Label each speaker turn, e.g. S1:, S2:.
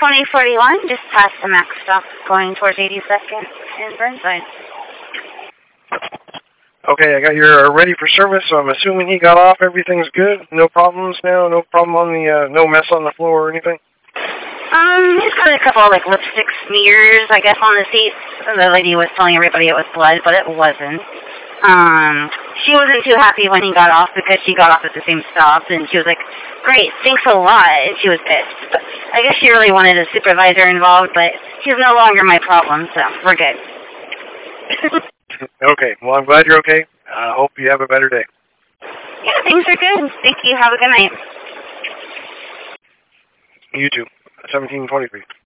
S1: 2041, just past the max stop, going towards 82nd in Burnside.
S2: Okay, I got your ready for service, so I'm assuming he got off. Everything's good? No problems now? No problem on the, no mess on the floor or anything?
S1: Just got a couple of, like, lipstick smears, I guess, on the seats. The lady was telling everybody it was blood, but it wasn't. She wasn't too happy when he got off because she got off at the same stop, and she was like, great, thanks a lot, and she was pissed. But I guess she really wanted a supervisor involved, but she's no longer my problem, so we're good.
S2: Okay, well, I'm glad you're okay. I hope you have a better day.
S1: Yeah, things are good. Thank you. Have a good night.
S2: You too. 1723.